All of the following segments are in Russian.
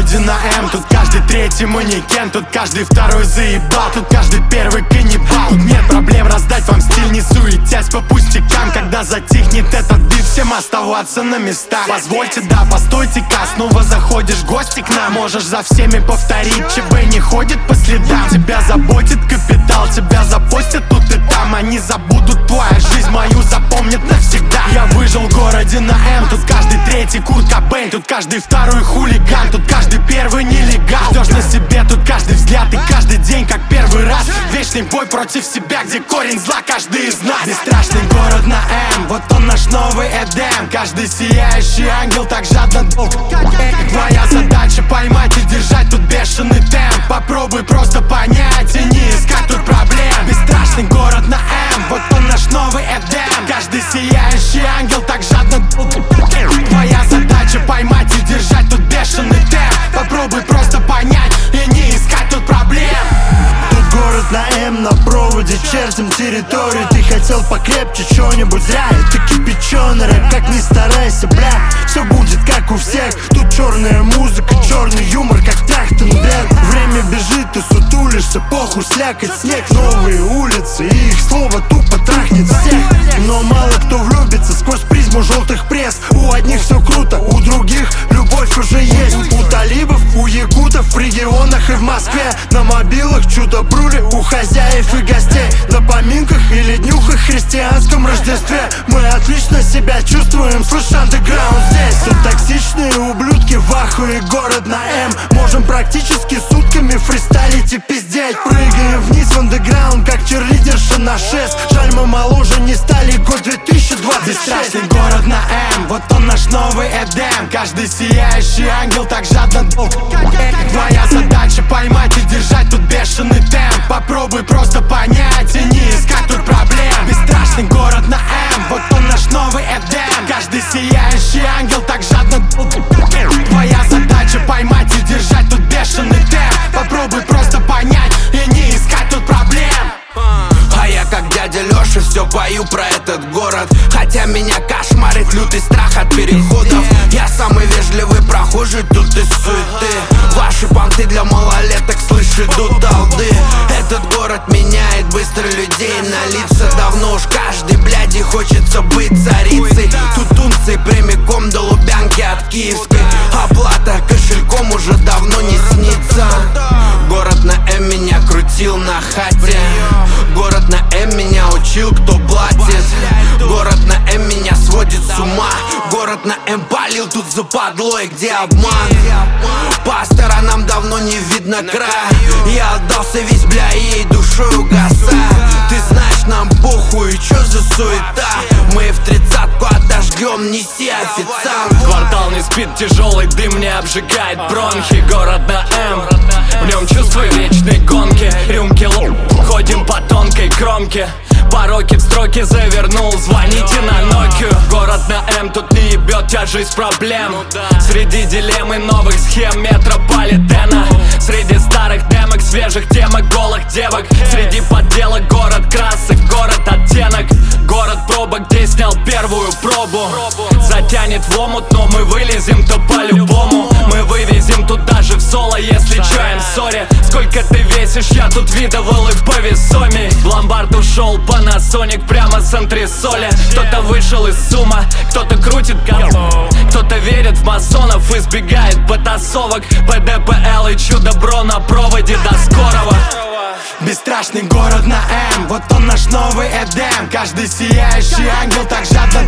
городе на М. Тут каждый третий манекен, тут каждый второй заебал, тут каждый первый каннибал. Тут нет проблем раздать вам стиль, не суетясь по пустякам. Когда затихнет этот бит, всем оставаться на местах. Позвольте, да, постойте-ка, снова заходишь в гости к нам. Можешь за всеми повторить, ЧБ не ходит по следам. Тебя заботит капитал, тебя запостят тут и там. Они забудут твою жизнь, мою запомнят навсегда. Я выжил в городе на М. Тут каждый третий Курт Кобейн, тут каждый второй хулиган, тут каждый первый нелегал. Ждешь на себе тут каждый взгляд и каждый день как первый раз. Вечный бой против себя, где корень зла каждый из нас. Бесстрашный город на М, вот он наш новый Эдем. Каждый сияющий ангел так жадно. Твоя задача поймать и держать тут бешеный темп. Попробуй просто понять и не искать тут проблем. Бесстрашный город на М, вот он наш новый Эдем. Каждый сияющий ангел так жадно. Твоя задача поймать и держать тут бешеный темп. Попробуй просто понять и не искать тут проблем. Тут город на М, на проводе чертим территорию. Ты хотел покрепче чё-нибудь, зря это кипяченый рэп. Как ни старайся, бля, все будет как у всех. Тут черная музыка, черный юмор, как Трахтенберг. Время бежит, ты сутулишься, похуй, слякоть, снег. Новые улицы, и их слово тупо трахнет всех. Но мало кто влюбится сквозь призму желтых пресс. У одних все круто, у других любовь уже есть. У талибов, у якутов, в регионах и в Москве. На мобилах чудо-брули у хозяев и гостей. На поминках или днюхах в христианском Рождестве. Мы отлично себя чувствуем, слышь, андеграунд здесь. Тут токсичные ублюдки в ахуе, город на М. Можем практически сутками фристайлить и пиздеть. Прыгаем вниз в андеграунд, как черлидерша на 6. Жаль, мы моложе не стали, год 2026. Бесстрашный город на М, вот он наш новый Эдем. Каждый сияющий ангел так жадно. Твоя задача поймать и держать тут бешеный темп. Попробуй просто понять и не искать тут проблем. Бесстрашный город на М, вот он наш новый Эдем. Каждый сияющий ангел так жадно. Твоя задача поймать и держать тут бешеный темп. Попробуй просто понять и не искать тут проблем. А я как дядя Лёша все пою про этот город. Хотя меня кошмарит лютый страх от переходов. Я самый вежливый прохожий тут из суеты. Ваши понты для малолеток, слышь, идут алды. Этот город меняет быстро людей на лица. Давно уж каждый, бляди, хочется быть царицей. Тут унции прямиком до Лубянки от Киевской. Оплата кошельком уже давно не снится. Город на М меня крутил на хате. Город на М меня учил, кто платит. Город на М меня сводит с ума. Город на М палил тут западло, и где обман. По сторонам давно не видно края. Я отдался весь, бля, ей душой угасая. Ты знаешь, нам похуй, чё за суета. Мы в 30-ку отожгем, неси, официант. Квартал не спит, тяжелый дым не обжигает бронхи. Город на М, в нем чувство вечной гонки. Рюмки лук, ходим по тонкой кромке. Пороки в строки завернул, звоните на Нокию. Город на М, тут не ебет тяжесть проблем. Среди дилемм и новых схем метрополитена. Среди старых демок, свежих темок, голых девок. Среди подделок город красок, город оттенок. Город пробок, где снял первую пробу. Затянет в омут, но мы вылезем то по-любому. Мы вывезем тут даже в соло, если чё, I'm sorry. Сколько ты весишь, я тут видывал и повесомей. В ломбард ушел Panasonic прямо с антресоли. Кто-то вышел из сумма, кто-то крутит говно. Кто-то верит в масонов, избегает потасовок. ПДПЛ и чудо-бро на проводе, до скорого. Бесстрашный город на М, вот он наш новый Эдем. Каждый сияющий ангел так жадно.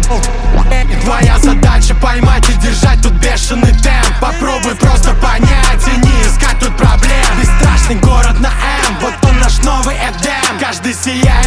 Твоя задача поймать и держать тут бешеный темп. Попробуй просто понять и не искать тут проблем. Бесстрашный город на М, вот он наш новый Эдем. Каждый сияющий